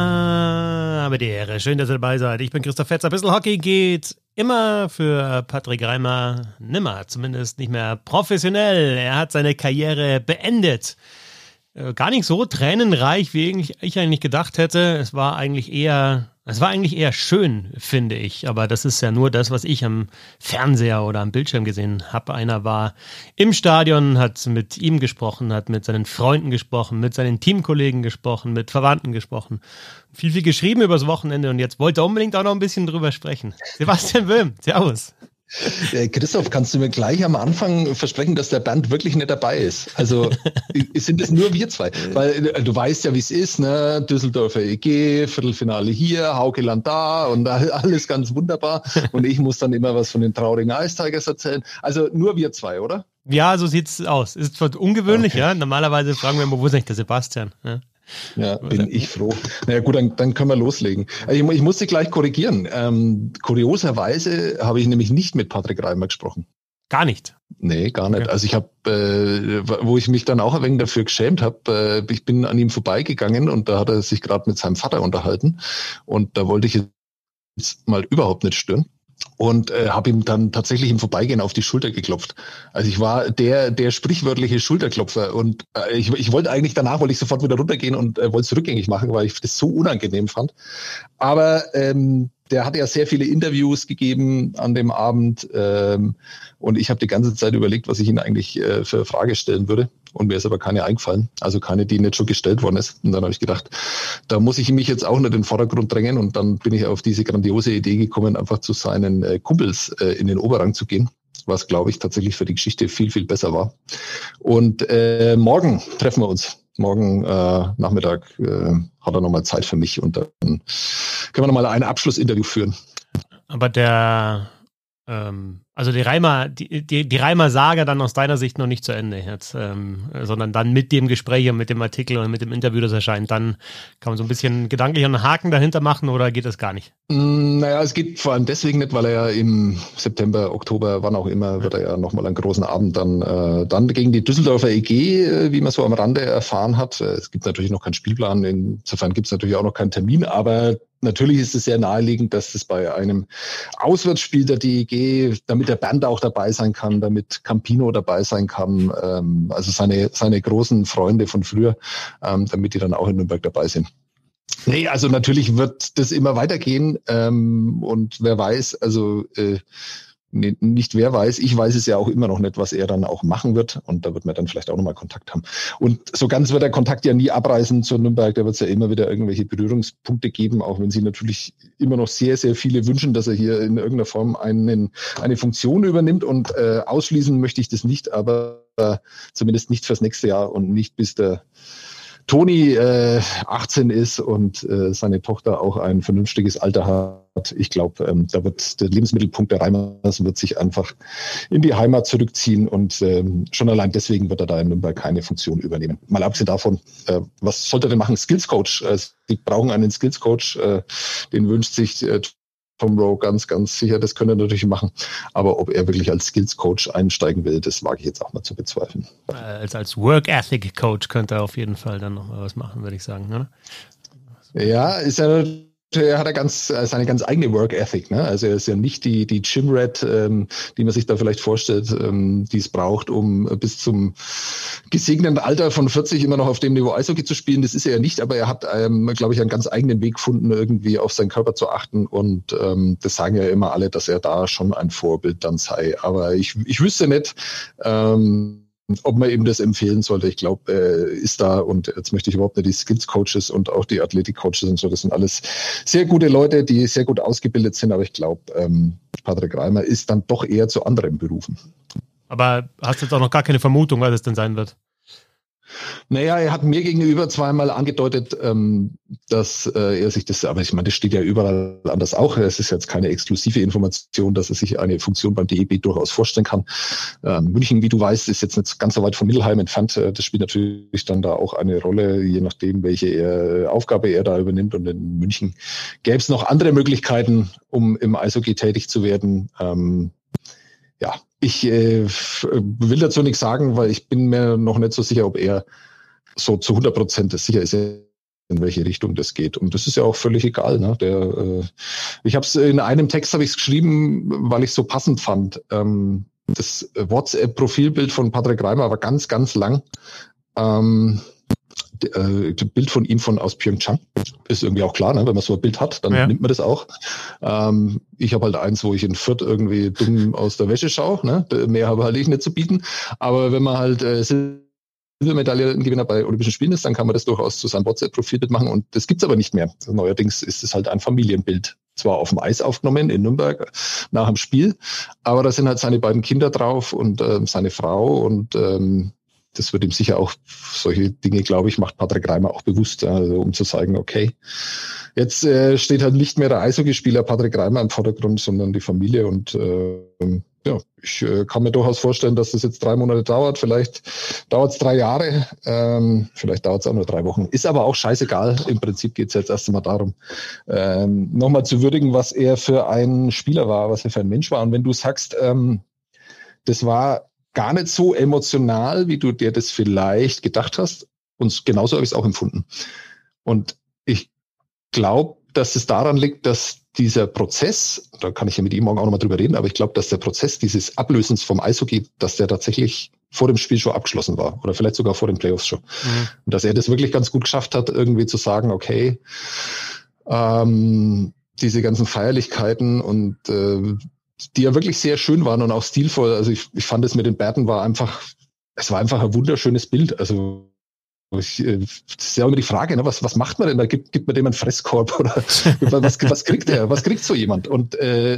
habe die Ehre. Schön, dass ihr dabei seid. Ich bin Christoph Fetzer. Ein bisschen Hockey geht immer für Patrick Reimer. Nimmer, zumindest nicht mehr professionell. Er hat seine Karriere beendet. Gar nicht so tränenreich, wie ich eigentlich gedacht hätte. Es war eigentlich eher schön, finde ich. Aber das ist ja nur das, was ich am Fernseher oder am Bildschirm gesehen habe. Einer war im Stadion, hat mit ihm gesprochen, hat mit seinen Freunden gesprochen, mit seinen Teamkollegen gesprochen, mit Verwandten gesprochen. Viel geschrieben übers Wochenende und jetzt wollte er unbedingt auch noch ein bisschen drüber sprechen. Sebastian Böhm, servus. Christoph, kannst du mir gleich am Anfang versprechen, dass der Bernd wirklich nicht dabei ist? Also sind es nur wir zwei? Weil du weißt ja, wie es ist, ne? Düsseldorfer EG, Viertelfinale hier, Haukeland da und alles ganz wunderbar. Und ich muss dann immer was von den traurigen Ice Tigers erzählen. Also nur wir zwei, oder? Ja, so sieht's aus. Ist zwar ungewöhnlich, okay. Ja. Normalerweise fragen wir immer, wo ist eigentlich der Sebastian? Ja, bin ich froh. Naja gut, dann können wir loslegen. Ich muss dich gleich korrigieren. Kurioserweise habe ich nämlich nicht mit Patrick Reimer gesprochen. Gar nicht? Nee, gar nicht. Okay. Also ich habe, wo ich mich dann auch ein wenig dafür geschämt habe, ich bin an ihm vorbeigegangen und da hat er sich gerade mit seinem Vater unterhalten und da wollte ich jetzt mal überhaupt nicht stören. Und habe ihm dann tatsächlich im Vorbeigehen auf die Schulter geklopft. Also ich war der sprichwörtliche Schulterklopfer und ich wollte eigentlich danach, wollte ich sofort wieder runtergehen und wollte es rückgängig machen, weil ich das so unangenehm fand. Aber der hat ja sehr viele Interviews gegeben an dem Abend und ich habe die ganze Zeit überlegt, was ich ihn eigentlich für eine Frage stellen würde. Und mir ist aber keine eingefallen, also keine, die nicht schon gestellt worden ist. Und dann habe ich gedacht, da muss ich mich jetzt auch nicht in den Vordergrund drängen. Und dann bin ich auf diese grandiose Idee gekommen, einfach zu seinen Kumpels in den Oberrang zu gehen, was, glaube ich, tatsächlich für die Geschichte viel besser war. Und morgen treffen wir uns. Morgen Nachmittag hat er nochmal Zeit für mich und dann können wir nochmal ein Abschlussinterview führen. Aber also die Reimer-Saga dann aus deiner Sicht noch nicht zu Ende jetzt, sondern dann mit dem Gespräch und mit dem Artikel und mit dem Interview, das erscheint, dann kann man so ein bisschen gedanklich einen Haken dahinter machen oder geht das gar nicht? Naja, es geht vor allem deswegen nicht, weil er ja im September, Oktober, wann auch immer, wird er ja nochmal einen großen Abend dann gegen die Düsseldorfer EG, wie man so am Rande erfahren hat. Es gibt natürlich noch keinen Spielplan, insofern gibt es natürlich auch noch keinen Termin, aber natürlich ist es sehr naheliegend, dass es bei einem Auswärtsspiel der DEG, damit der Bernd auch dabei sein kann, damit Campino dabei sein kann, also seine großen Freunde von früher, damit die dann auch in Nürnberg dabei sind. Nee, also natürlich wird das immer weitergehen und wer weiß, also nicht wer weiß, ich weiß es ja auch immer noch nicht, was er dann auch machen wird und da wird man dann vielleicht auch nochmal Kontakt haben. Und so ganz wird der Kontakt ja nie abreißen zu Nürnberg, da wird es ja immer wieder irgendwelche Berührungspunkte geben, auch wenn sie natürlich immer noch sehr viele wünschen, dass er hier in irgendeiner Form eine Funktion übernimmt und ausschließen möchte ich das nicht, aber zumindest nicht fürs nächste Jahr und nicht bis der Toni 18 ist und seine Tochter auch ein vernünftiges Alter hat. Ich glaube, da wird der Lebensmittelpunkt der Reimers wird sich einfach in die Heimat zurückziehen und schon allein deswegen wird er da in Nürnberg keine Funktion übernehmen. Mal abgesehen davon, was sollte er denn machen? Skills Coach. Sie brauchen einen Skills Coach, den wünscht sich Tom Rowe ganz sicher, das könnte er natürlich machen. Aber ob er wirklich als Skills Coach einsteigen will, das wage ich jetzt auch mal zu bezweifeln. Als Work Ethic Coach könnte er auf jeden Fall dann noch mal was machen, würde ich sagen, oder? Ja, er hat seine ganz eigene Work Ethic, ne? Also er ist ja nicht die Gym Rat, die man sich da vielleicht vorstellt, die es braucht, um bis zum gesegneten Alter von 40 immer noch auf dem Niveau Eishockey zu spielen. Das ist er ja nicht, aber er hat, glaube ich, einen ganz eigenen Weg gefunden, irgendwie auf seinen Körper zu achten und das sagen ja immer alle, dass er da schon ein Vorbild dann sei. Aber ich wüsste nicht, ob man ihm das empfehlen sollte. Ich glaube, ist da, und jetzt möchte ich überhaupt nicht die Skills-Coaches und auch die Athletik-Coaches und so, das sind alles sehr gute Leute, die sehr gut ausgebildet sind, aber ich glaube, Patrick Reimer ist dann doch eher zu anderen berufen. Aber hast du jetzt auch noch gar keine Vermutung, was es denn sein wird? Naja, er hat mir gegenüber zweimal angedeutet, dass er sich das, aber ich meine, das steht ja überall anders auch. Es ist jetzt keine exklusive Information, dass er sich eine Funktion beim DEB durchaus vorstellen kann. München, wie du weißt, ist jetzt nicht ganz so weit von Mittelheim entfernt. Das spielt natürlich dann da auch eine Rolle, je nachdem, welche Aufgabe er da übernimmt. Und in München gäbe es noch andere Möglichkeiten, um im Eishockey tätig zu werden. Ja, ich will dazu nichts sagen, weil ich bin mir noch nicht so sicher, ob er so zu 100% sicher ist. Er in welche Richtung das geht. Und das ist ja auch völlig egal. Ne? Ich habe es in einem Text geschrieben, weil ich es so passend fand. Das WhatsApp-Profilbild von Patrick Reimer war ganz, ganz lang. Das Bild von ihm aus Pyeongchang ist irgendwie auch klar, ne? Wenn man so ein Bild hat, dann nimmt man das auch. Ich habe halt eins, wo ich in Fürth irgendwie dumm aus der Wäsche schaue. Ne? Mehr habe halt ich nicht zu bieten. Aber wenn man halt Silbermedaillengewinner bei Olympischen Spielen ist, dann kann man das durchaus zu seinem WhatsApp-Profilbild machen. Und das gibt's aber nicht mehr. Also neuerdings ist es halt ein Familienbild. Zwar auf dem Eis aufgenommen in Nürnberg nach dem Spiel, aber da sind halt seine beiden Kinder drauf und seine Frau und das wird ihm sicher auch, solche Dinge, glaube ich, macht Patrick Reimer auch bewusst, also um zu sagen, okay, jetzt steht halt nicht mehr der Eishockeyspieler Patrick Reimer im Vordergrund, sondern die Familie und ich kann mir durchaus vorstellen, dass das jetzt 3 Monate dauert, vielleicht dauert es 3 Jahre, vielleicht dauert es auch nur 3 Wochen, ist aber auch scheißegal, im Prinzip geht es jetzt erst einmal darum, nochmal zu würdigen, was er für ein Spieler war, was er für ein Mensch war und wenn du sagst, das war gar nicht so emotional, wie du dir das vielleicht gedacht hast. Und genauso habe ich es auch empfunden. Und ich glaube, dass es daran liegt, dass dieser Prozess, da kann ich ja mit ihm morgen auch nochmal drüber reden, aber ich glaube, dass der Prozess dieses Ablösens vom Eishockey, dass der tatsächlich vor dem Spiel schon abgeschlossen war oder vielleicht sogar vor den Playoffs schon. Mhm. Und dass er das wirklich ganz gut geschafft hat, irgendwie zu sagen, okay, diese ganzen Feierlichkeiten und die ja wirklich sehr schön waren und auch stilvoll. Also ich fand es mit den Bärten war einfach ein wunderschönes Bild. Also das ist ja immer die Frage, ne? Was macht man denn da? Gibt man dem einen Fresskorb oder was kriegt er? Was kriegt so jemand? Und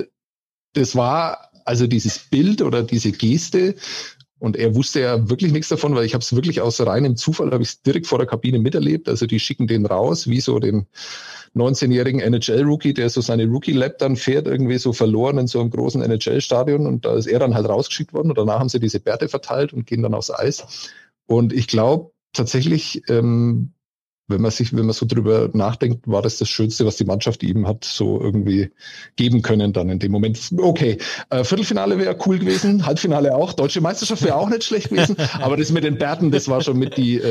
das war also dieses Bild oder diese Geste. Und er wusste ja wirklich nichts davon, weil ich habe es wirklich aus reinem Zufall, habe ich es direkt vor der Kabine miterlebt. Also die schicken den raus, wie so den 19-jährigen NHL-Rookie, der so seine Rookie-Lap dann fährt, irgendwie so verloren in so einem großen NHL-Stadion. Und da ist er dann halt rausgeschickt worden. Und danach haben sie diese Bärte verteilt und gehen dann aufs Eis. Und ich glaube tatsächlich, wenn man so drüber nachdenkt, war das Schönste, was die Mannschaft ihm hat so irgendwie geben können dann in dem Moment. Okay, Viertelfinale wäre cool gewesen, Halbfinale auch, Deutsche Meisterschaft wäre auch nicht schlecht gewesen, aber das mit den Bärten, das war schon mit die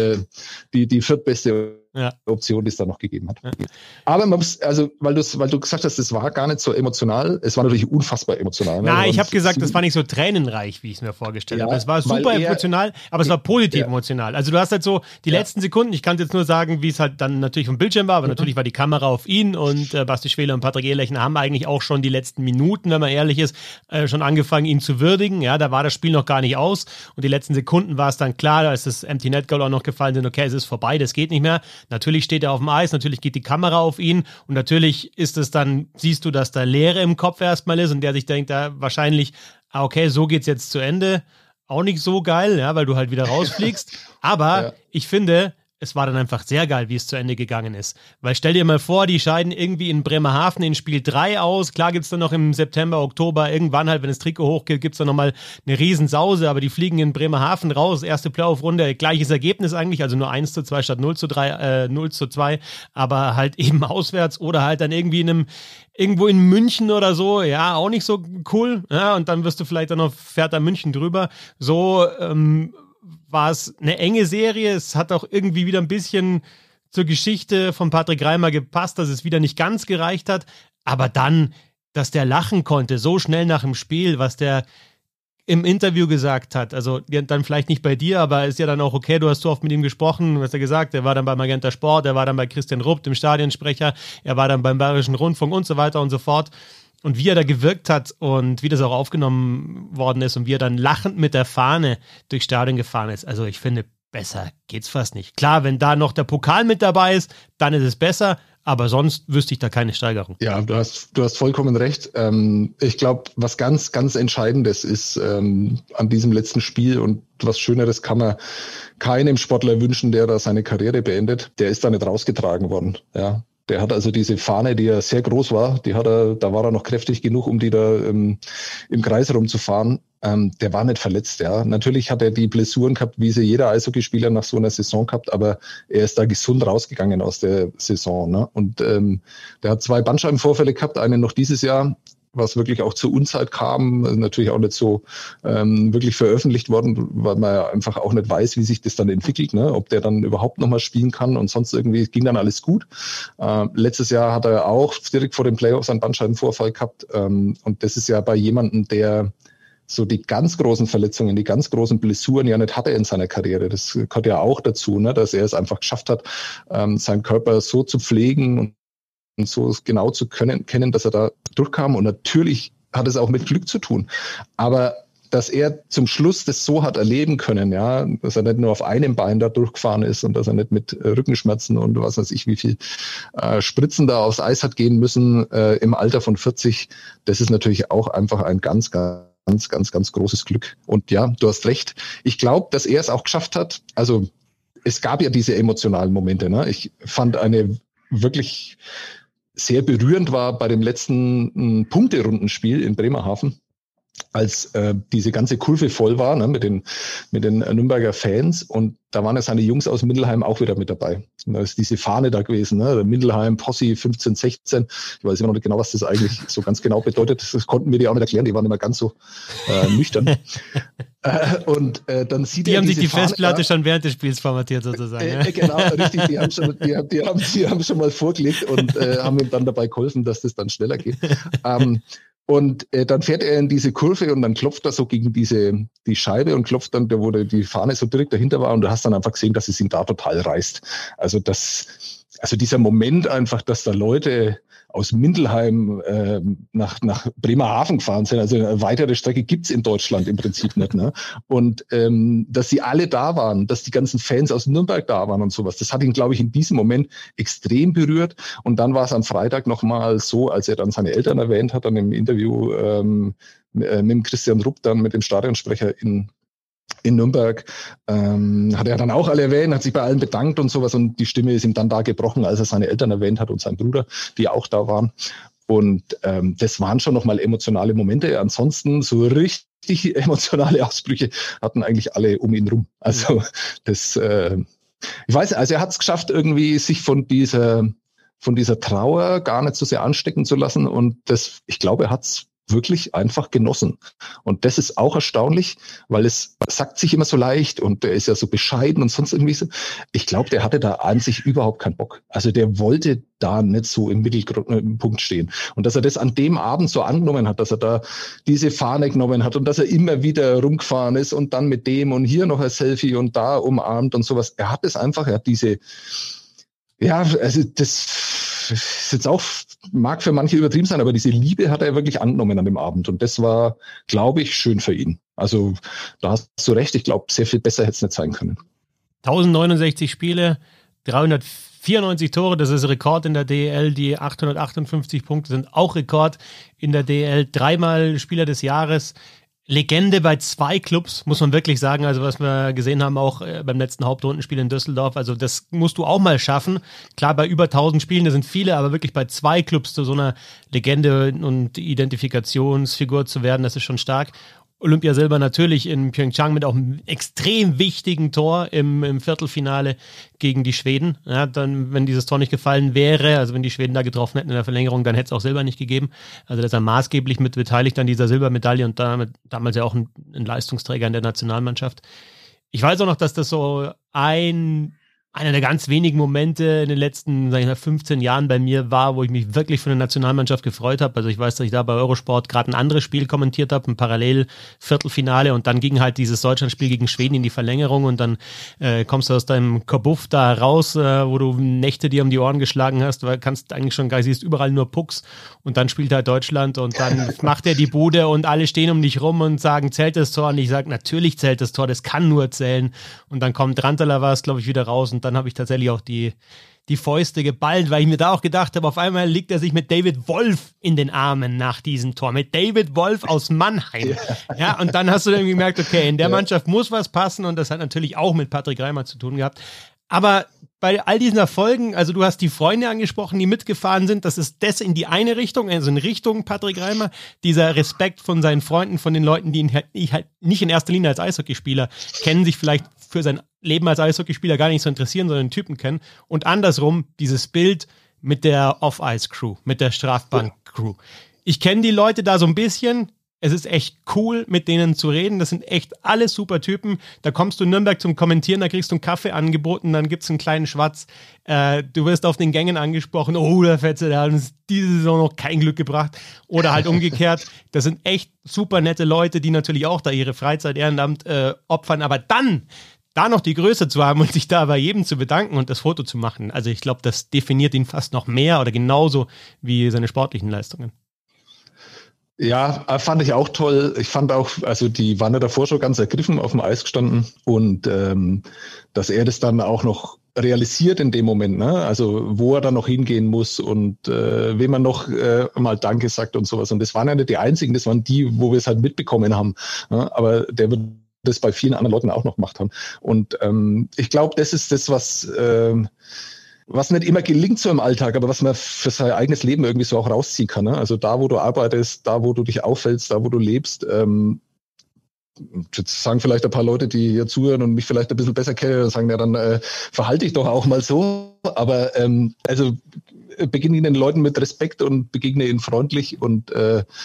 viertbeste Option, die es da noch gegeben hat. Ja. Aber man muss, also weil du gesagt hast, es war gar nicht so emotional, es war natürlich unfassbar emotional. Nein, ich habe gesagt, das war nicht so tränenreich, wie ich es mir vorgestellt habe. Es war super emotional, aber es war positiv emotional. Also du hast halt so die letzten Sekunden, ich kann jetzt nur sagen, wie es halt dann natürlich vom Bildschirm war, aber natürlich war die Kamera auf ihn und Basti Schwele und Patrick Ehrlechner haben eigentlich auch schon die letzten Minuten, wenn man ehrlich ist, schon angefangen, ihn zu würdigen. Ja, da war das Spiel noch gar nicht aus und die letzten Sekunden war es dann klar, als das Empty Net Goal auch noch gefallen sind, okay, es ist vorbei, das geht nicht mehr. Natürlich steht er auf dem Eis, natürlich geht die Kamera auf ihn und natürlich ist es dann, siehst du, dass da Leere im Kopf erstmal ist und der sich denkt, da wahrscheinlich, okay, so geht's jetzt zu Ende. Auch nicht so geil, ja, weil du halt wieder rausfliegst. Aber ich finde, es war dann einfach sehr geil, wie es zu Ende gegangen ist. Weil stell dir mal vor, die scheiden irgendwie in Bremerhaven in Spiel 3 aus. Klar gibt's dann noch im September, Oktober, irgendwann halt, wenn das Trikot hochgeht, gibt's dann nochmal eine Riesensause, aber die fliegen in Bremerhaven raus, erste Playoff-Runde, gleiches Ergebnis eigentlich, also nur 1:2 statt 0:2, aber halt eben auswärts oder halt dann irgendwie irgendwo in München oder so, ja, auch nicht so cool, ja, und dann wirst du vielleicht dann noch, fährt da München drüber, so, war es eine enge Serie. Es hat auch irgendwie wieder ein bisschen zur Geschichte von Patrick Reimer gepasst, dass es wieder nicht ganz gereicht hat. Aber dann, dass der lachen konnte, so schnell nach dem Spiel, was der im Interview gesagt hat, also dann vielleicht nicht bei dir, aber ist ja dann auch okay, du hast so oft mit ihm gesprochen, was er gesagt, er war dann bei Magenta Sport, er war dann bei Christian Rupp, dem Stadionsprecher, er war dann beim Bayerischen Rundfunk und so weiter und so fort. Und wie er da gewirkt hat und wie das auch aufgenommen worden ist und wie er dann lachend mit der Fahne durchs Stadion gefahren ist. Also ich finde, besser geht's fast nicht. Klar, wenn da noch der Pokal mit dabei ist, dann ist es besser, aber sonst wüsste ich da keine Steigerung. Ja, du hast vollkommen recht. Ich glaube, was ganz, ganz Entscheidendes ist an diesem letzten Spiel und was Schöneres kann man keinem Sportler wünschen, der da seine Karriere beendet. Der ist da nicht rausgetragen worden, ja. Der hat also diese Fahne, die ja sehr groß war, da war er noch kräftig genug, um die da im Kreis rumzufahren. Der war nicht verletzt, ja. Natürlich hat er die Blessuren gehabt, wie sie jeder Eishockeyspieler nach so einer Saison gehabt, aber er ist da gesund rausgegangen aus der Saison, ne? Und der hat 2 Bandscheibenvorfälle gehabt, einen noch dieses Jahr. was wirklich auch zur Unzeit kam, natürlich auch nicht so wirklich veröffentlicht worden, weil man ja einfach auch nicht weiß, wie sich das dann entwickelt, ne? Ob der dann überhaupt nochmal spielen kann und sonst irgendwie ging dann alles gut. Letztes Jahr hat er auch direkt vor den Playoffs einen Bandscheibenvorfall gehabt und das ist ja bei jemandem, der so die ganz großen Verletzungen, die ganz großen Blessuren ja nicht hatte in seiner Karriere. Das gehört ja auch dazu, ne? Dass er es einfach geschafft hat, seinen Körper so zu pflegen und so genau zu kennen, dass er da durchkam. Und natürlich hat es auch mit Glück zu tun. Aber dass er zum Schluss das so hat erleben können, ja, dass er nicht nur auf einem Bein da durchgefahren ist und dass er nicht mit Rückenschmerzen und was weiß ich, wie viel Spritzen da aufs Eis hat gehen müssen im Alter von 40, das ist natürlich auch einfach ein ganz großes Glück. Und ja, du hast recht. Ich glaube, dass er es auch geschafft hat. Also es gab ja diese emotionalen Momente. Ne? Ich fand eine wirklich sehr berührend war bei dem letzten Punkterundenspiel in Bremerhaven, als diese ganze Kurve voll war, ne, mit den Nürnberger Fans, und da waren ja seine Jungs aus Mindelheim auch wieder mit dabei. Und da ist diese Fahne da gewesen, ne, der Mindelheim Posse 1516. Ich weiß immer noch nicht genau, was das eigentlich so ganz genau bedeutet. Das konnten wir die auch nicht erklären, die waren immer ganz so nüchtern. Und dann sieht die er haben diese sich die Fahne Festplatte schon während des Spiels formatiert sozusagen. Genau, richtig. Die haben schon mal vorgelegt und haben ihm dann dabei geholfen, dass das dann schneller geht. Und dann fährt er in diese Kurve und dann klopft er so gegen die Scheibe und klopft dann, wo die Fahne so direkt dahinter war, und du hast dann einfach gesehen, dass es ihn da total reißt. Also dieser Moment einfach, dass da Leute aus Mindelheim nach Bremerhaven gefahren sind. Also eine weitere Strecke gibt's in Deutschland im Prinzip nicht. Ne? Und dass sie alle da waren, dass die ganzen Fans aus Nürnberg da waren und sowas, das hat ihn, glaube ich, in diesem Moment extrem berührt. Und dann war es am Freitag nochmal so, als er dann seine Eltern erwähnt hat, dann im Interview mit dem Christian Rupp, dann mit dem Stadionsprecher in Nürnberg, hat er dann auch alle erwähnt, hat sich bei allen bedankt und sowas, und die Stimme ist ihm dann da gebrochen, als er seine Eltern erwähnt hat und seinen Bruder, die auch da waren. Und das waren schon nochmal emotionale Momente. Ansonsten so richtig emotionale Ausbrüche hatten eigentlich alle um ihn rum. Also das, ich weiß, also er hat es geschafft, irgendwie sich von dieser Trauer gar nicht so sehr anstecken zu lassen, und ich glaube, er hat es wirklich einfach genossen. Und das ist auch erstaunlich, weil es sagt sich immer so leicht und der ist ja so bescheiden und sonst irgendwie so. Ich glaube, der hatte da an sich überhaupt keinen Bock. Also der wollte da nicht so im Mittelpunkt stehen. Und dass er das an dem Abend so angenommen hat, dass er da diese Fahne genommen hat und dass er immer wieder rumgefahren ist und dann mit dem und hier noch ein Selfie und da umarmt und sowas. Er hat diese, ja, also das ist jetzt auch, mag für manche übertrieben sein, aber diese Liebe hat er wirklich angenommen an dem Abend. Und das war, glaube ich, schön für ihn. Also da hast du recht, ich glaube, sehr viel besser hätte es nicht sein können. 1069 Spiele, 394 Tore, das ist Rekord in der DEL. Die 858 Punkte sind auch Rekord in der DEL. 3-mal Spieler des Jahres. Legende bei 2 Clubs, muss man wirklich sagen. Also was wir gesehen haben, auch beim letzten Hauptrundenspiel in Düsseldorf. Also das musst du auch mal schaffen. Klar, bei über 1000 Spielen, da sind viele, aber wirklich bei 2 Clubs zu so einer Legende und Identifikationsfigur zu werden, das ist schon stark. Olympiasilber natürlich in Pyeongchang mit auch einem extrem wichtigen Tor im Viertelfinale gegen die Schweden. Ja, dann, wenn dieses Tor nicht gefallen wäre, also wenn die Schweden da getroffen hätten in der Verlängerung, dann hätte es auch Silber nicht gegeben. Also da ist er maßgeblich mit beteiligt an dieser Silbermedaille und damals ja auch ein Leistungsträger in der Nationalmannschaft. Ich weiß auch noch, dass das so einer der ganz wenigen Momente in den letzten, sag ich mal, 15 Jahren bei mir war, wo ich mich wirklich für eine Nationalmannschaft gefreut habe. Also ich weiß, dass ich da bei Eurosport gerade ein anderes Spiel kommentiert habe, ein Parallel-Viertelfinale, und dann ging halt dieses Deutschlandspiel gegen Schweden in die Verlängerung und dann kommst du aus deinem Kabuff da raus, wo du Nächte dir um die Ohren geschlagen hast, weil kannst eigentlich schon gar, siehst überall nur Pucks, und dann spielt halt Deutschland und dann macht er die Bude und alle stehen um dich rum und sagen, zählt das Tor? Und ich sage, natürlich zählt das Tor, das kann nur zählen. Und dann kommt Rantala, war es, glaube ich, wieder raus, und dann habe ich tatsächlich auch die Fäuste geballt, weil ich mir da auch gedacht habe, auf einmal liegt er sich mit David Wolf in den Armen nach diesem Tor. Mit David Wolf aus Mannheim. Ja, und dann hast du dann gemerkt, okay, in der Mannschaft muss was passen, und das hat natürlich auch mit Patrick Reimer zu tun gehabt. Aber bei all diesen Erfolgen, also du hast die Freunde angesprochen, die mitgefahren sind, das ist das in die eine Richtung, also in Richtung Patrick Reimer, dieser Respekt von seinen Freunden, von den Leuten, die ihn halt nicht in erster Linie als Eishockeyspieler kennen, sich vielleicht für sein Leben als Eishockeyspieler gar nicht so interessieren, sondern den Typen kennen. Und andersrum dieses Bild mit der Off-Ice-Crew, mit der Strafbank-Crew. Ich kenne die Leute da so ein bisschen. Es ist echt cool, mit denen zu reden. Das sind echt alle super Typen. Da kommst du in Nürnberg zum Kommentieren, da kriegst du einen Kaffee angeboten, dann gibt's einen kleinen Schwatz. Du wirst auf den Gängen angesprochen. Oh, der Fetze, der hat uns diese Saison noch kein Glück gebracht. Oder halt umgekehrt. Das sind echt super nette Leute, die natürlich auch da ihre Freizeit, Ehrenamt opfern. Aber dann da noch die Größe zu haben und sich da bei jedem zu bedanken und das Foto zu machen. Also ich glaube, das definiert ihn fast noch mehr oder genauso wie seine sportlichen Leistungen. Ja, fand ich auch toll. Ich fand auch, also die waren ja davor schon ganz ergriffen auf dem Eis gestanden und dass er das dann auch noch realisiert in dem Moment, ne? Also wo er dann noch hingehen muss und wem man noch mal Danke sagt und sowas. Und das waren ja nicht die einzigen, das waren die, wo wir es halt mitbekommen haben. Ne? Aber der wird das bei vielen anderen Leuten auch noch gemacht haben. Und ich glaube, das ist das, was nicht immer gelingt so im Alltag, aber was man für sein eigenes Leben irgendwie so auch rausziehen kann. Ne? Also da, wo du arbeitest, da, wo du dich aufhältst, da, wo du lebst. Jetzt sagen vielleicht ein paar Leute, die hier zuhören und mich vielleicht ein bisschen besser kennen, sagen ja dann, verhalte dich doch auch mal so. Aber also beginne den Leuten mit Respekt und begegne ihnen freundlich und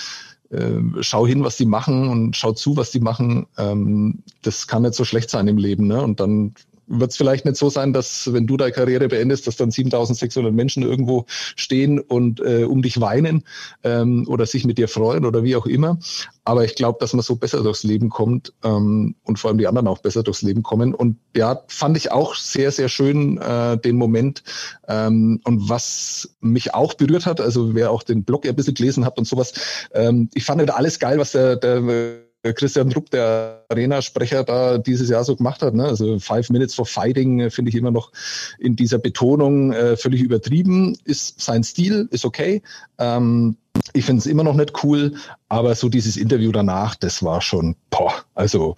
schau hin, was die machen und schau zu, was die machen. Das kann nicht so schlecht sein im Leben. Ne? Und dann wird es vielleicht nicht so sein, dass wenn du deine Karriere beendest, dass dann 7.600 Menschen irgendwo stehen und um dich weinen oder sich mit dir freuen oder wie auch immer. Aber ich glaube, dass man so besser durchs Leben kommt und vor allem die anderen auch besser durchs Leben kommen. Und ja, fand ich auch sehr, sehr schön den Moment. Und was mich auch berührt hat, also wer auch den Blog ein bisschen gelesen hat und sowas, ich fand halt alles geil, was der Christian Rupp, der Arena-Sprecher, da dieses Jahr so gemacht hat. Ne? Also 5 Minutes for Fighting finde ich immer noch in dieser Betonung völlig übertrieben. Ist sein Stil, ist okay. Ich finde es immer noch nicht cool, aber so dieses Interview danach, das war schon, also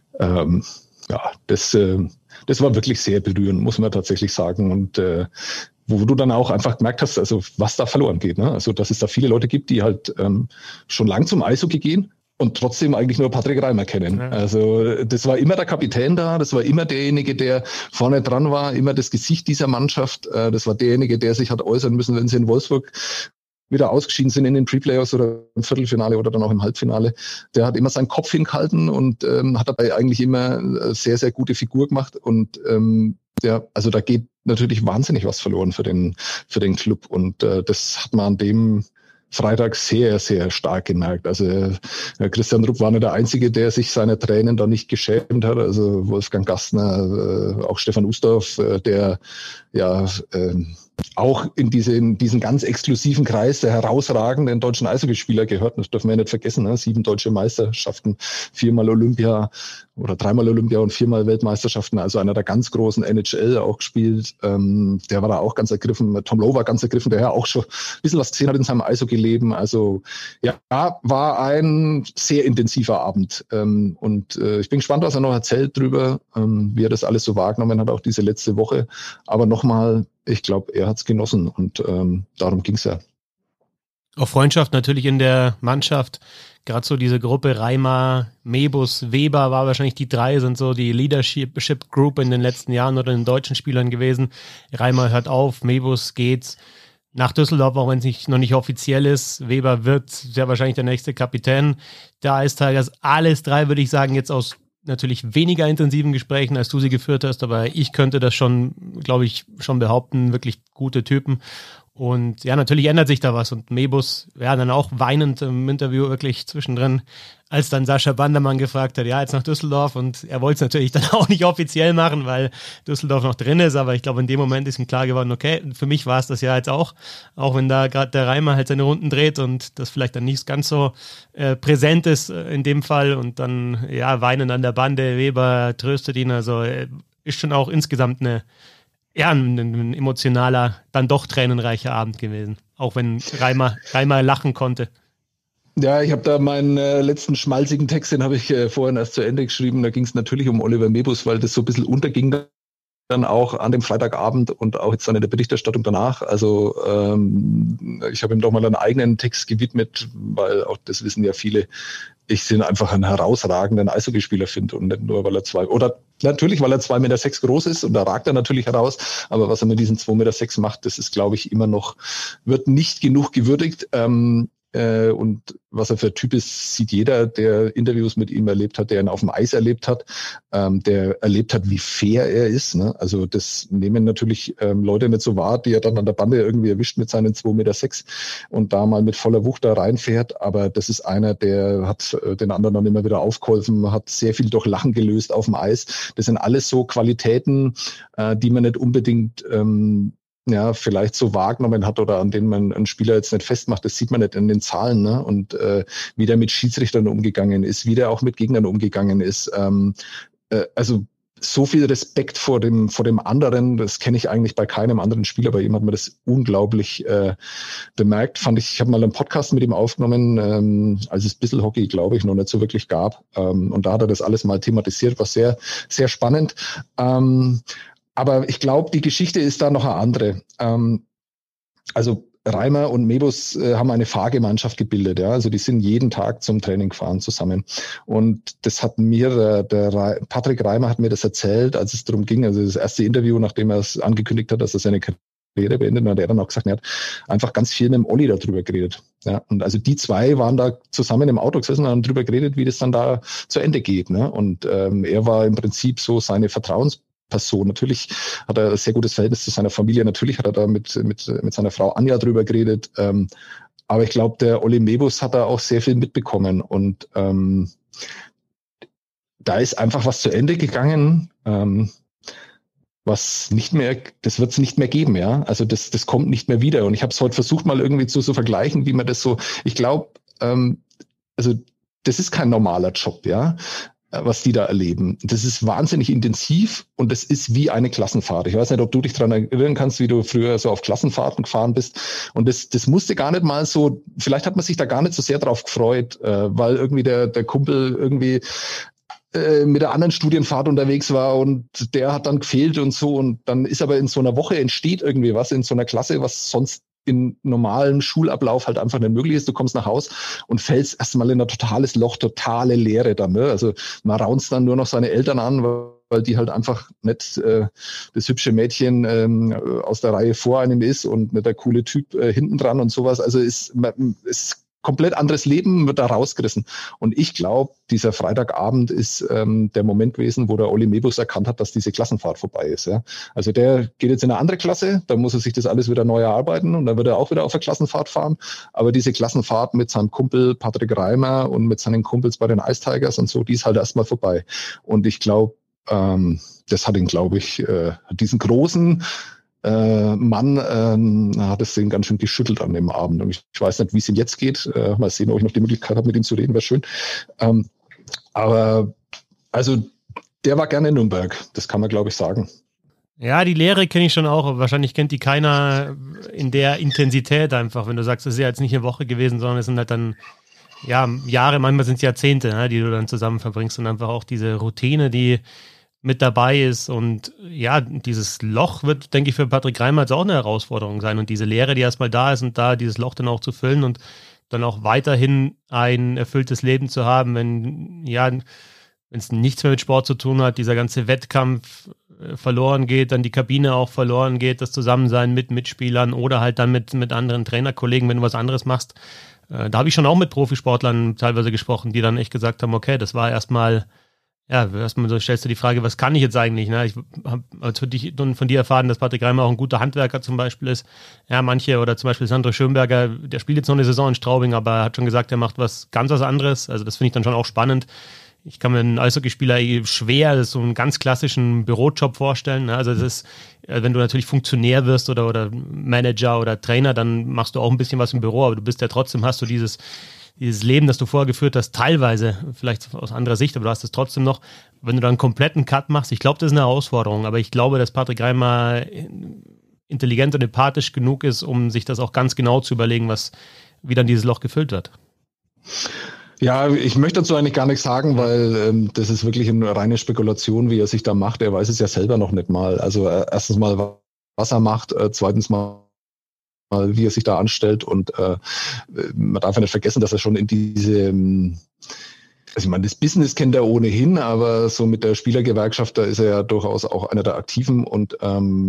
ja, das war wirklich sehr berührend, muss man tatsächlich sagen. Und wo du dann auch einfach gemerkt hast, also was da verloren geht. Ne? Also dass es da viele Leute gibt, die halt schon lang zum Eishockey gehen und trotzdem eigentlich nur Patrick Reimer kennen. Ja. Also das war immer der Kapitän da, das war immer derjenige, der vorne dran war, immer das Gesicht dieser Mannschaft. Das war derjenige, der sich hat äußern müssen, wenn sie in Wolfsburg wieder ausgeschieden sind in den Pre-Playoffs oder im Viertelfinale oder dann auch im Halbfinale. Der hat immer seinen Kopf hingehalten und hat dabei eigentlich immer eine sehr, sehr gute Figur gemacht. Und ja, also da geht natürlich wahnsinnig was verloren für den Club. Und das hat man an dem Freitag sehr, sehr stark gemerkt. Also Christian Rupp war nicht der Einzige, der sich seiner Tränen da nicht geschämt hat. Also Wolfgang Gastner, auch Stefan Ustorf, der ja auch in diesen ganz exklusiven Kreis der herausragenden deutschen Eishockeyspieler gehört. Das dürfen wir nicht vergessen. Ne? 7 deutsche Meisterschaften, 4-mal Olympia oder 3-mal Olympia und 4-mal Weltmeisterschaften. Also einer der ganz großen NHL auch gespielt. Der war da auch ganz ergriffen. Tom Lowe war ganz ergriffen, der ja auch schon ein bisschen was gesehen hat in seinem Eishockeyleben. Also ja, war ein sehr intensiver Abend. Und ich bin gespannt, was er noch erzählt drüber, wie er das alles so wahrgenommen hat, auch diese letzte Woche. Aber nochmal, ich glaube, er hat es genossen und darum ging es ja. Auch Freundschaft natürlich in der Mannschaft. Gerade so diese Gruppe Reimer, Mebus, Weber war wahrscheinlich die 3, sind so die Leadership Group in den letzten Jahren oder den deutschen Spielern gewesen. Reimer hört auf, Mebus geht nach Düsseldorf, auch wenn es noch nicht offiziell ist. Weber wird sehr wahrscheinlich der nächste Kapitän der Ice Tigers. Alles 3 würde ich sagen jetzt aus natürlich weniger intensiven Gesprächen, als du sie geführt hast, aber ich könnte das schon, glaube ich, schon behaupten, wirklich gute Typen. Und ja, natürlich ändert sich da was. Und Mebus, ja, dann auch weinend im Interview wirklich zwischendrin, als dann Sascha Bandermann gefragt hat, ja, jetzt nach Düsseldorf. Und er wollte es natürlich dann auch nicht offiziell machen, weil Düsseldorf noch drin ist. Aber ich glaube, in dem Moment ist ihm klar geworden, okay, für mich war es das ja jetzt auch wenn da gerade der Reimer halt seine Runden dreht und das vielleicht dann nicht ganz so präsent ist in dem Fall. Und dann, ja, weinen an der Bande, Weber tröstet ihn. Also ist schon auch insgesamt ein emotionaler, dann doch tränenreicher Abend gewesen. Auch wenn Reimer lachen konnte. Ja, ich habe da meinen letzten schmalzigen Text, den habe ich vorhin erst zu Ende geschrieben. Da ging es natürlich um Oliver Mebus, weil das so ein bisschen unterging dann auch an dem Freitagabend und auch jetzt dann in der Berichterstattung danach. Also ich habe ihm doch mal einen eigenen Text gewidmet, weil auch das wissen ja viele, ich ihn einfach einen herausragenden Eishockeyspieler finde und nicht nur, weil er natürlich, weil er 2,6 Meter groß ist und da ragt er natürlich heraus, aber was er mit diesen 2,6 Meter macht, das ist, glaube ich, immer noch, wird nicht genug gewürdigt. und was er für ein Typ ist, sieht jeder, der Interviews mit ihm erlebt hat, der ihn auf dem Eis erlebt hat, der erlebt hat, wie fair er ist. Ne? Also das nehmen natürlich Leute nicht so wahr, die er dann an der Bande irgendwie erwischt mit seinen 2,6 Meter und da mal mit voller Wucht da reinfährt. Aber das ist einer, der hat den anderen dann immer wieder aufgeholfen, hat sehr viel durch Lachen gelöst auf dem Eis. Das sind alles so Qualitäten, die man nicht unbedingt vielleicht so wahrgenommen hat oder an denen man einen Spieler jetzt nicht festmacht, das sieht man nicht in den Zahlen, ne? Und wie der mit Schiedsrichtern umgegangen ist, wie der auch mit Gegnern umgegangen ist. Also so viel Respekt vor dem anderen, das kenne ich eigentlich bei keinem anderen Spieler. Bei ihm hat man das unglaublich bemerkt. Fand ich habe mal einen Podcast mit ihm aufgenommen, als es Bissl Hockey, glaube ich, noch nicht so wirklich gab. Und da hat er das alles mal thematisiert, war sehr, sehr spannend. Aber ich glaube, die Geschichte ist da noch eine andere. Also Reimer und Mebus haben eine Fahrgemeinschaft gebildet. Ja? Also die sind jeden Tag zum Training gefahren zusammen. Und das hat mir, der Patrick Reimer hat mir das erzählt, als es darum ging, also das erste Interview, nachdem er es angekündigt hat, dass er seine Karriere beendet, hat er dann auch gesagt, er hat einfach ganz viel mit dem Olli darüber geredet. Ja? Und also die zwei waren da zusammen im Auto gesessen und haben darüber geredet, wie das dann da zu Ende geht. Ne? Und er war im Prinzip so seine Vertrauensperson. Natürlich hat er ein sehr gutes Verhältnis zu seiner Familie. Natürlich hat er da mit seiner Frau Anja drüber geredet. Aber ich glaube, der Olli Mebus hat da auch sehr viel mitbekommen. Und da ist einfach was zu Ende gegangen, was nicht mehr, das wird es nicht mehr geben, ja. Also das kommt nicht mehr wieder. Und ich habe es heute versucht, mal irgendwie zu so vergleichen, wie man das so, ich glaube, also das ist kein normaler Job, ja, was die da erleben. Das ist wahnsinnig intensiv und das ist wie eine Klassenfahrt. Ich weiß nicht, ob du dich daran erinnern kannst, wie du früher so auf Klassenfahrten gefahren bist. Und das musste gar nicht mal so, vielleicht hat man sich da gar nicht so sehr drauf gefreut, weil irgendwie der Kumpel irgendwie mit der anderen Studienfahrt unterwegs war und der hat dann gefehlt und so. Und dann ist aber in so einer Woche entsteht irgendwie was in so einer Klasse, was sonst in normalen Schulablauf halt einfach nicht möglich ist. Du kommst nach Haus und fällst erstmal in ein totales Loch, totale Leere dann. Ne? Also man raunzt dann nur noch seine Eltern an, weil die halt einfach nicht das hübsche Mädchen aus der Reihe vor einem ist und nicht der coole Typ hinten dran und sowas. Also ist komplett anderes Leben, wird da rausgerissen. Und ich glaube, dieser Freitagabend ist der Moment gewesen, wo der Olli Mebus erkannt hat, dass diese Klassenfahrt vorbei ist. Ja? Also der geht jetzt in eine andere Klasse, da muss er sich das alles wieder neu erarbeiten und dann wird er auch wieder auf eine Klassenfahrt fahren. Aber diese Klassenfahrt mit seinem Kumpel Patrick Reimer und mit seinen Kumpels bei den Ice Tigers und so, die ist halt erstmal vorbei. Und ich glaube, das hat ihn, glaube ich, diesen großen Mann hat es den ganz schön geschüttelt an dem Abend. Und ich weiß nicht, wie es ihm jetzt geht. Mal sehen, ob ich noch die Möglichkeit habe, mit ihm zu reden, wäre schön. Aber also der war gerne in Nürnberg, das kann man, glaube ich, sagen. Ja, die Lehre kenne ich schon auch. Wahrscheinlich kennt die keiner in der Intensität einfach. Wenn du sagst, es ist ja jetzt nicht eine Woche gewesen, sondern es sind halt dann Jahre, manchmal sind es Jahrzehnte, ne, die du dann zusammen verbringst und einfach auch diese Routine, die mit dabei ist. Und ja, dieses Loch wird, denke ich, für Patrick Reimer jetzt auch eine Herausforderung sein. Und diese Leere, die erstmal da ist und da dieses Loch dann auch zu füllen und dann auch weiterhin ein erfülltes Leben zu haben, wenn es nichts mehr mit Sport zu tun hat, dieser ganze Wettkampf verloren geht, dann die Kabine auch verloren geht, das Zusammensein mit Mitspielern oder halt dann mit anderen Trainerkollegen, wenn du was anderes machst. Da habe ich schon auch mit Profisportlern teilweise gesprochen, die dann echt gesagt haben, okay, das war erstmal so stellst du die Frage, was kann ich jetzt eigentlich? Ne? Ich habe von dir erfahren, dass Patrick Reimer auch ein guter Handwerker zum Beispiel ist. Ja, manche oder zum Beispiel Sandro Schönberger, der spielt jetzt noch eine Saison in Straubing, aber er hat schon gesagt, er macht was ganz anderes. Also das finde ich dann schon auch spannend. Ich kann mir einen Eishockeyspieler schwer so einen ganz klassischen Bürojob vorstellen. Ne? Also das ist, wenn du natürlich Funktionär wirst oder Manager oder Trainer, dann machst du auch ein bisschen was im Büro, aber du bist ja trotzdem, hast du dieses Leben, das du vorher geführt hast, teilweise, vielleicht aus anderer Sicht, aber du hast es trotzdem noch, wenn du dann einen kompletten Cut machst, ich glaube, das ist eine Herausforderung, aber ich glaube, dass Patrick Reimer intelligent und empathisch genug ist, um sich das auch ganz genau zu überlegen, wie dann dieses Loch gefüllt wird. Ja, ich möchte dazu eigentlich gar nichts sagen, weil das ist wirklich eine reine Spekulation, wie er sich da macht. Er weiß es ja selber noch nicht mal. Also erstens mal, was er macht, zweitens mal, wie er sich da anstellt und man darf ja nicht vergessen, dass er schon in diese, also ich meine, das Business kennt er ohnehin, aber so mit der Spielergewerkschaft, da ist er ja durchaus auch einer der Aktiven und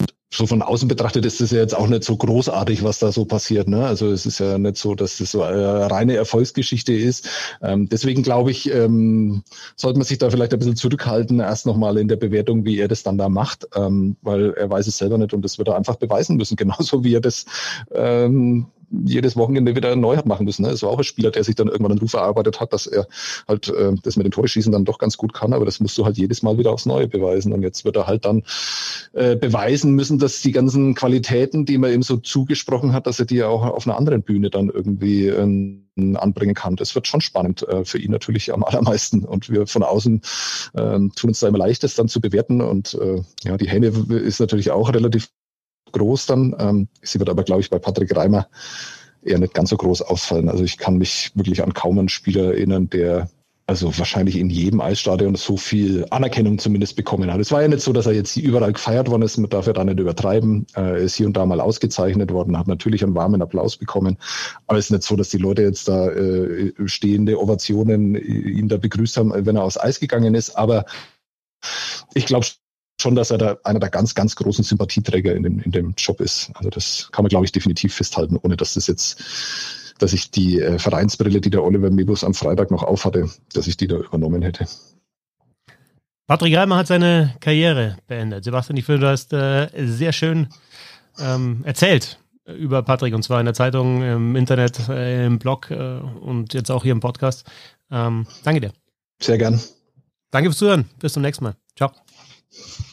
so von außen betrachtet ist das ja jetzt auch nicht so großartig, was da so passiert. Ne? Also es ist ja nicht so, dass das so eine reine Erfolgsgeschichte ist. Deswegen glaube ich, sollte man sich da vielleicht ein bisschen zurückhalten, erst nochmal in der Bewertung, wie er das dann da macht, weil er weiß es selber nicht und das wird er einfach beweisen müssen, genauso wie er das jedes Wochenende wieder neu hat machen müssen. Ne? Es war auch ein Spieler, der sich dann irgendwann einen Ruf erarbeitet hat, dass er halt das mit den Tore schießen dann doch ganz gut kann, aber das musst du halt jedes Mal wieder aufs Neue beweisen. Und jetzt wird er halt dann beweisen müssen, dass die ganzen Qualitäten, die man ihm so zugesprochen hat, dass er die auch auf einer anderen Bühne dann irgendwie anbringen kann. Das wird schon spannend für ihn natürlich am allermeisten. Und wir von außen tun uns da immer leicht, das dann zu bewerten. Und ja, die Henne ist natürlich auch relativ groß dann. Sie wird aber, glaube ich, bei Patrick Reimer eher nicht ganz so groß ausfallen. Also ich kann mich wirklich an kaum einen Spieler erinnern, der also wahrscheinlich in jedem Eisstadion so viel Anerkennung zumindest bekommen hat. Es war ja nicht so, dass er jetzt überall gefeiert worden ist, man darf ja da nicht übertreiben. Er ist hier und da mal ausgezeichnet worden, hat natürlich einen warmen Applaus bekommen. Aber es ist nicht so, dass die Leute jetzt da stehende Ovationen ihn da begrüßt haben, wenn er aufs Eis gegangen ist. Aber ich glaube schon, dass er da einer der ganz, ganz großen Sympathieträger in dem Job ist. Also das kann man, glaube ich, definitiv festhalten, ohne dass ich die Vereinsbrille, die der Oliver Mebus am Freitag noch aufhatte, dass ich die da übernommen hätte. Patrick Reimer hat seine Karriere beendet. Sebastian, ich finde, du hast sehr schön erzählt über Patrick, und zwar in der Zeitung, im Internet, im Blog und jetzt auch hier im Podcast. Danke dir. Sehr gern. Danke fürs Zuhören. Bis zum nächsten Mal. Ciao.